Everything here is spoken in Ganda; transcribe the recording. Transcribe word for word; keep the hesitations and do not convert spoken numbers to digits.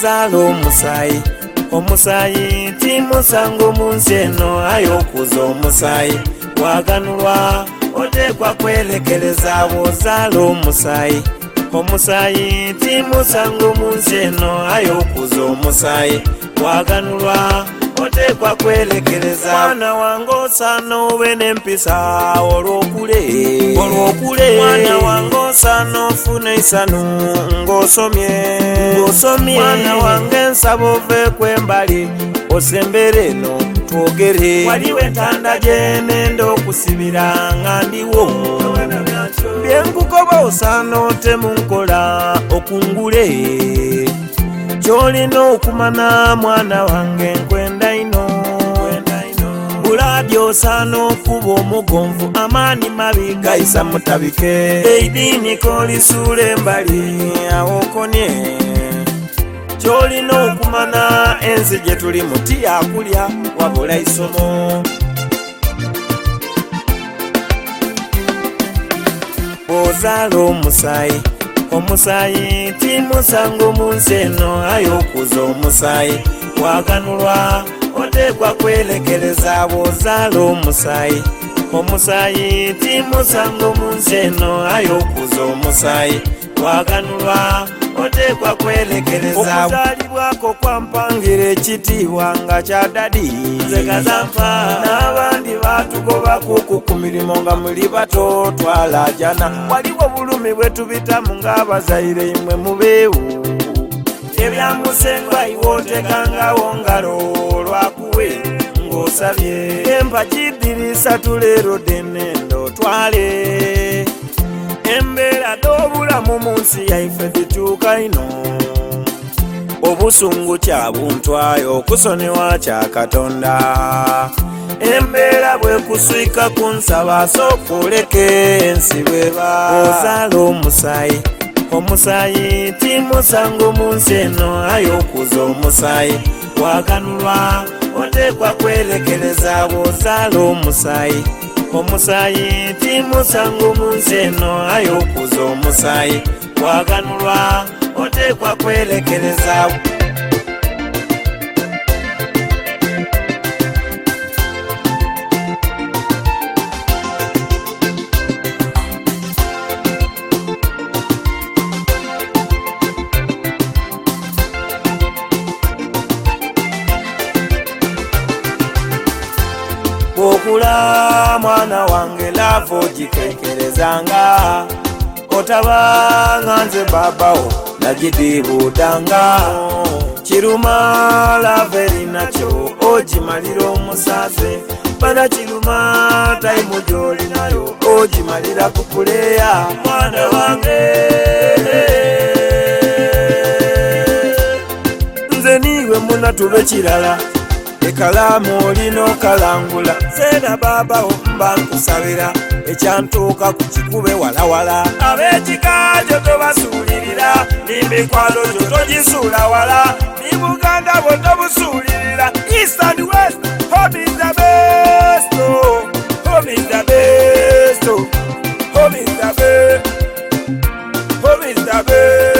Bw'ozaala omusaayi, omusaayi ti musango mu nsi eno, aye okuza omusaayi waganulwa oteekwa kwelekereza. Bw'ozaala omusaayi, omusaayi ti musango mu nsi eno, aye okuza omusaayi waganulwa oteekwa kwelekereza. Mwana wange osaana obe n'empisa olw'okule, olw'okule. Mwana wange osaana ofune essanyu ng'osomye, ng'osomye. Mwana wange nsaba oveeko embali osembere eno twogere. Waliwo entanda gye nenda okusibira nga ndiwo, bye nkukoba osaana otemu nkola okungule. Kyolina okumana mwana wange nkwenda ino, bulabi osaana okuba omugonvu, amaani mabi gayisa mutabike. Eidiini kolisuula embali awokonye. Kyolina okumana ensi gye tuli muti yakulya wabula isomo. Bw'ozaala omusaayi, omusaayi ti musango mu nsi eno, aye okuza omusaayi waganulwa oteekwa kwelekereza. Bw'ozaala omusaayi, omusaayi ti musango mu nsi eno, aye okuza omusaayi waganulwa oteekwa kwelekereza. Okuzaalibwako kwampangira ekitiibwa nga kya dadi nze Kazampa, n'abandi baatugobakuku ku mirimu nga muli bato twalajana. Waliwo bulumi bwe tubitamu ng'abazaire imwe mubeewu, ebyamusenga iwe otekangawo ngalo lwakuwe ng'osabye. Empagi ddirisa tuleero denendo twale, embeera d'obulamu mu nsi yaife zituuka ino. Obusungu kya buntwayo, okusonewa kya Katonda. Embeera bwe kuswika ku nsaba sooka oleke ensi bweba. Bw'ozaala omusaayi, omusaayi ti musango mu nsi eno, aye okuza omusaayi waganulwa oteekwa kwelekereza. Bw'ozaala omusaayi, omusaayi ti musango mu nsi eno, aye okuza omusaayi waganulwa oteekwa kwelekereza. Bw'okula mwana wange laavu ogiteekerezanga, otabanga nze babawo nagidibuudanga. Kiruma laavu erinakyo ogimalira omusaze, bana kiruma tayimu gy'olinayo ogimalira kukuleya. Mwana wange nze niiwe muna tube kirala, ekalaamu olina okalangula. Seera babawo mba nkusabira, ekyantuuka ku kikube walawala. Ab'ekika gyo tobasuulirira, n'emikwalo gyo togisuula wala, ni Buganda bwo tobusuulirira. East and West, home is the best, oh. Home is the best, oh. Home is the best, home is the best.